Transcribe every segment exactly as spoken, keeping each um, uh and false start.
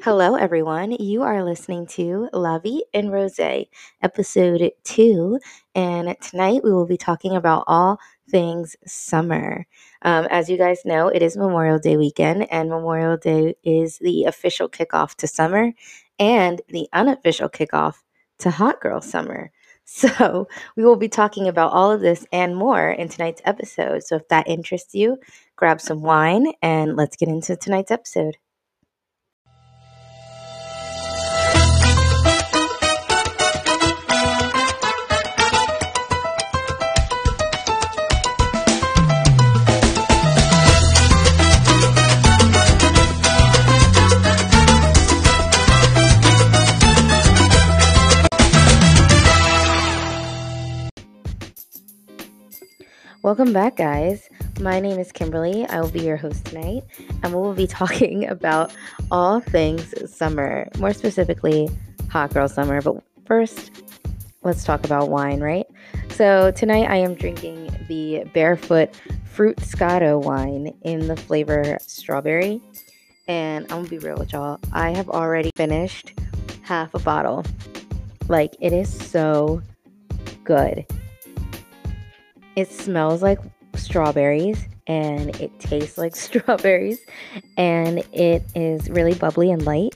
Hello, everyone. You are listening to La Vie en Rose, episode two. And tonight we will be talking about all things summer. Um, as you guys know, it is Memorial Day weekend, and Memorial Day is the official kickoff to summer and the unofficial kickoff to Hot Girl Summer. So we will be talking about all of this and more in tonight's episode. So if that interests you, grab some wine and let's get into tonight's episode. Welcome back, guys. My name is Kimberly. I will be your host tonight, and we will be talking about all things summer, more specifically, Hot Girl Summer. But first, let's talk about wine, right? So tonight I am drinking the Barefoot Fruit Scotto wine in the flavor strawberry. And I'm gonna be real with y'all. I have already finished half a bottle. Like, it is so good. It smells like strawberries and it tastes like strawberries, and it is really bubbly and light.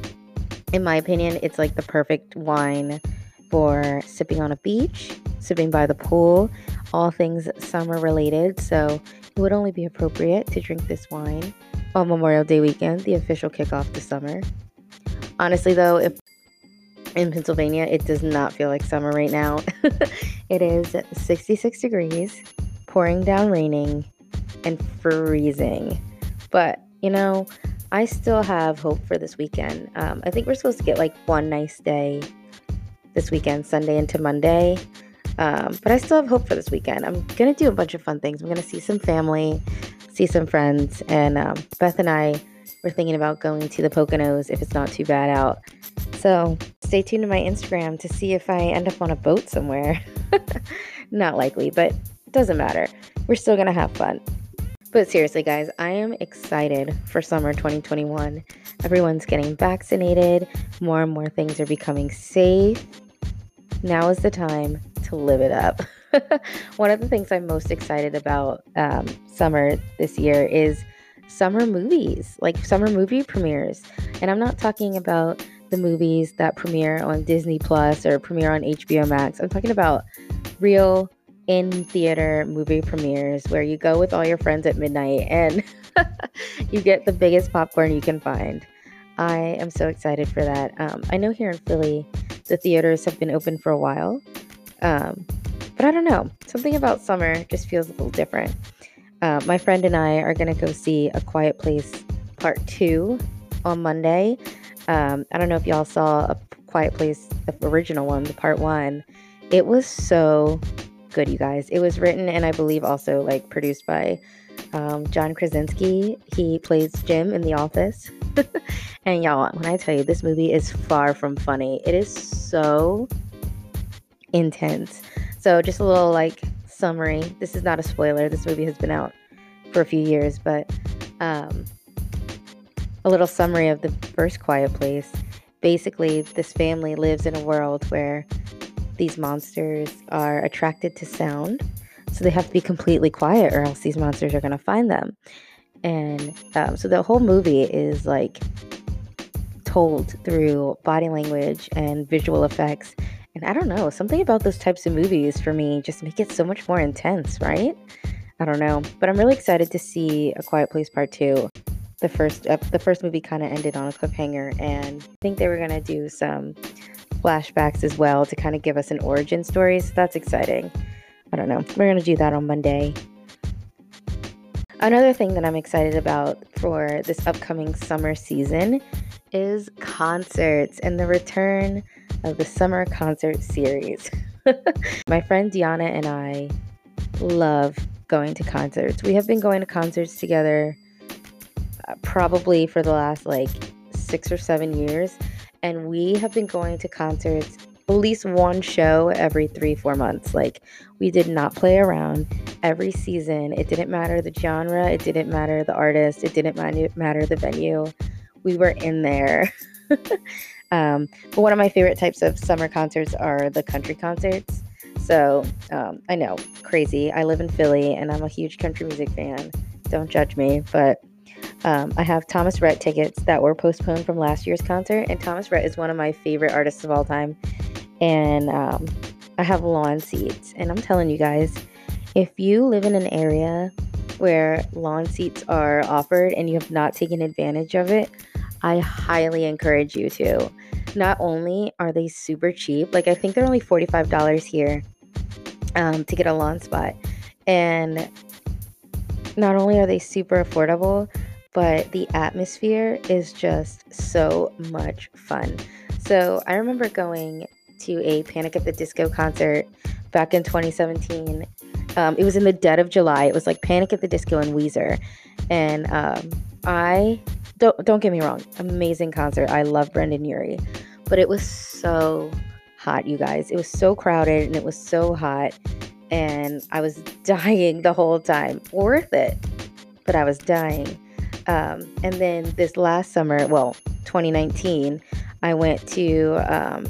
In my opinion, it's like the perfect wine for sipping on a beach, sipping by the pool, all things summer related. So it would only be appropriate to drink this wine on Memorial Day weekend, the official kickoff to summer. Honestly though, if in Pennsylvania, it does not feel like summer right now. It is sixty-six degrees, pouring down raining, and freezing. But, you know, I still have hope for this weekend. Um, I think we're supposed to get like one nice day this weekend, Sunday into Monday. Um, but I still have hope for this weekend. I'm going to do a bunch of fun things. I'm going to see some family, see some friends. And um, Beth and I were thinking about going to the Poconos if it's not too bad out. So stay tuned to my Instagram to see if I end up on a boat somewhere. Not likely, but it doesn't matter. We're still going to have fun. But seriously, guys, I am excited for summer twenty twenty-one. Everyone's getting vaccinated. More and more things are becoming safe. Now is the time to live it up. One of the things I'm most excited about um, summer this year is summer movies, like summer movie premieres. And I'm not talking about the movies that premiere on Disney Plus or premiere on H B O Max. I'm talking about real in-theater movie premieres where you go with all your friends at midnight and you get the biggest popcorn you can find. I am so excited for that. Um, I know here in Philly, the theaters have been open for a while, um, but I don't know. Something about summer just feels a little different. Uh, my friend and I are going to go see A Quiet Place Part two on Monday. Um, I don't know if y'all saw A Quiet Place, the original one, the part one. It was so good, you guys. It was written and I believe also like produced by um, John Krasinski. He plays Jim in The Office. And y'all, when I tell you, this movie is far from funny. It is so intense. So just a little like summary. This is not a spoiler. This movie has been out for a few years, but um, a little summary of the first Quiet Place. Basically, this family lives in a world where these monsters are attracted to sound, so they have to be completely quiet or else these monsters are going to find them. And um, so the whole movie is like told through body language and visual effects. And I don't know, something about those types of movies for me just make it so much more intense, right? I don't know, but I'm really excited to see A Quiet Place Part two. The first uh, the first movie kind of ended on a cliffhanger, and I think they were going to do some flashbacks as well to kind of give us an origin story, so that's exciting. I don't know. We're going to do that on Monday. Another thing that I'm excited about for this upcoming summer season is concerts and the return of the summer concert series. My friend Deanna and I love going to concerts. We have been going to concerts together uh, probably for the last like six or seven years. And we have been going to concerts, at least one show every three, four months. Like, we did not play around. Every season, it didn't matter the genre, it didn't matter the artist, it didn't matter the venue. we were in there. um, but one of my favorite types of summer concerts are the country concerts. So um, I know, crazy. I live in Philly and I'm a huge country music fan. Don't judge me, but um, I have Thomas Rhett tickets that were postponed from last year's concert. And Thomas Rhett is one of my favorite artists of all time. And um, I have lawn seats. And I'm telling you guys, if you live in an area where lawn seats are offered and you have not taken advantage of it, I highly encourage you to. Not only are they super cheap, like I think they're only forty-five dollars here um, to get a lawn spot. And not only are they super affordable, but the atmosphere is just so much fun. So I remember going to a Panic at the Disco concert back in twenty seventeen. Um, it was in the dead of July. It was like Panic at the Disco and Weezer. And um, I, don't, don't get me wrong, amazing concert. I love Brendan Urie. But it was so hot, you guys. It was so crowded and it was so hot. And I was dying the whole time. Worth it. But I was dying. Um, and then this last summer, well, twenty nineteen, I went to... Um,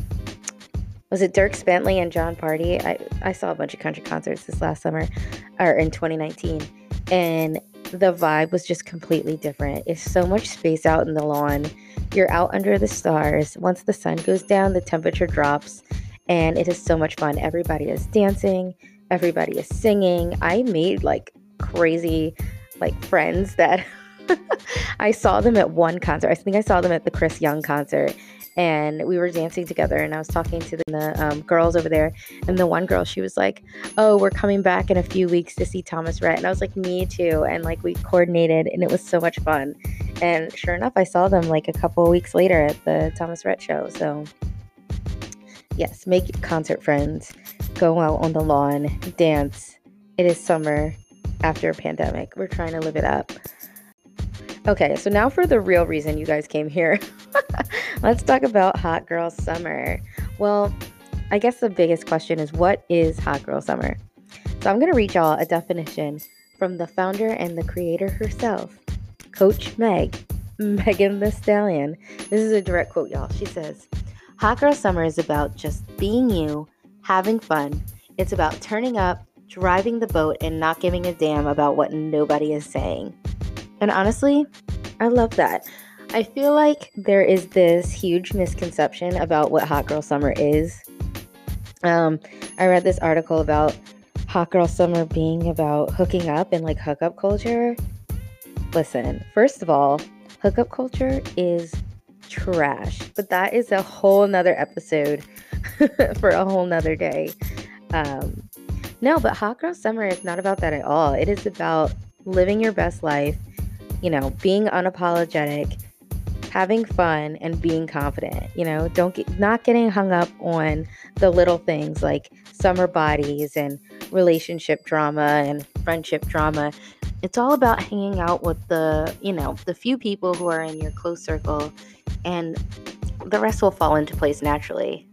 was it Dierks Bentley and Jon Pardi? I, I saw a bunch of country concerts this last summer, or in twenty nineteen, and the vibe was just completely different. It's so much space out in the lawn. You're out under the stars. Once the sun goes down, the temperature drops, and it is so much fun. Everybody is dancing. Everybody is singing. I made like crazy like friends that I saw them at one concert. I think I saw them at the Chris Young concert. And we were dancing together, and I was talking to the, the um, girls over there. And the one girl, she was like, oh, we're coming back in a few weeks to see Thomas Rhett. And I was like, me too. And like we coordinated, and it was so much fun. And sure enough, I saw them like a couple of weeks later at the Thomas Rhett show. So yes, make concert friends, go out on the lawn, dance. It is summer after a pandemic. We're trying to live it up. Okay, so now for the real reason you guys came here. Let's talk about Hot Girl Summer. Well, I guess the biggest question is, what is Hot Girl Summer? So I'm going to read y'all a definition from the founder and the creator herself, Coach Meg, Megan Thee Stallion. This is a direct quote, y'all. She says, Hot Girl Summer is about just being you, having fun. It's about turning up, driving the boat, and not giving a damn about what nobody is saying. And honestly, I love that. I feel like there is this huge misconception about what Hot Girl Summer is. Um, I read this article about Hot Girl Summer being about hooking up and like hookup culture. Listen, first of all, hookup culture is trash, but that is a whole nother episode for a whole nother day. Um, no, but Hot Girl Summer is not about that at all. It is about living your best life, you know, being unapologetic, having fun, and being confident. You know, don't get not getting hung up on the little things like summer bodies and relationship drama and friendship drama. It's all about hanging out with the, you know, the few people who are in your close circle, and the rest will fall into place naturally.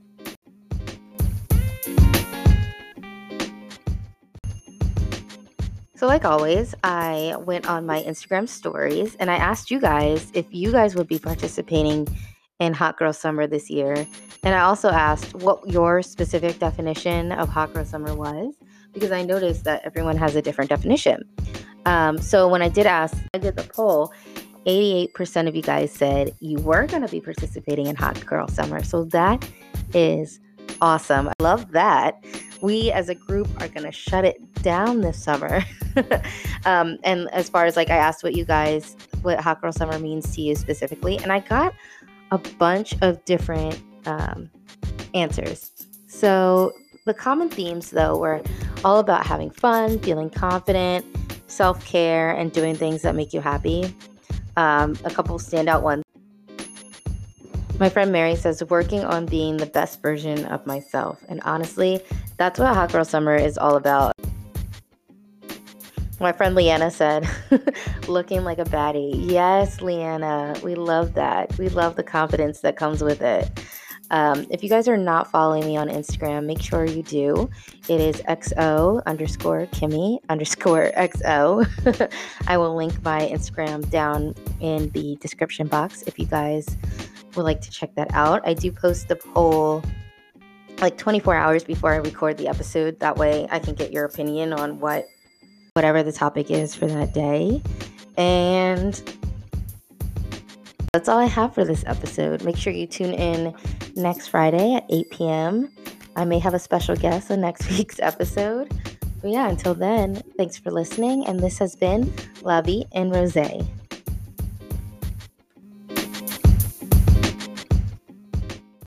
So like always, I went on my Instagram stories and I asked you guys if you guys would be participating in Hot Girl Summer this year. And I also asked what your specific definition of Hot Girl Summer was, because I noticed that everyone has a different definition. Um, so when I did ask, I did the poll, eighty-eight percent of you guys said you were going to be participating in Hot Girl Summer. So that is awesome. I love that. We as a group are going to shut it down this summer. um, and as far as like, I asked what you guys, what Hot Girl Summer means to you specifically, and I got a bunch of different um, answers. So the common themes though were all about having fun, feeling confident, self-care, and doing things that make you happy. Um, a couple standout ones. My friend Mary says, working on being the best version of myself. And honestly, that's what Hot Girl Summer is all about. My friend Leanna said, looking like a baddie. Yes, Leanna, we love that. We love the confidence that comes with it. Um, if you guys are not following me on Instagram, make sure you do. It is xo underscore Kimmy underscore xo. I will link my Instagram down in the description box if you guys would like to check that out. I do post the poll like twenty-four hours before I record the episode. That way I can get your opinion on what whatever the topic is for that day. And that's all I have for this episode. Make sure you tune in next Friday at eight p.m. I may have a special guest on next week's episode. But yeah, until then, thanks for listening. And this has been La Vie en Rosé.